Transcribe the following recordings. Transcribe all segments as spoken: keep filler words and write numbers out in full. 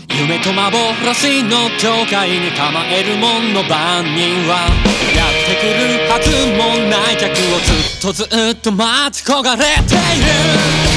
夢と幻の境界に構える門の番人はやってくるはずもない客をずっとずっと待ち焦がれている。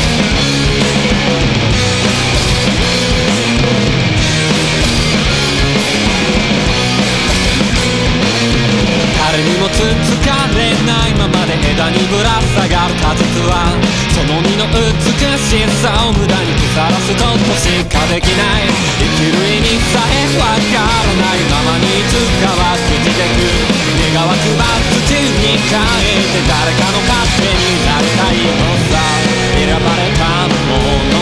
誰にもつつかれないままで枝にぶら下がる果実はその実の美しさを無駄に腐らすことしかできない。生きる意味さえわからないままにいつかは朽ちてく。願わくば土に変えて誰かの糧になりたいのさ。選ばれたもの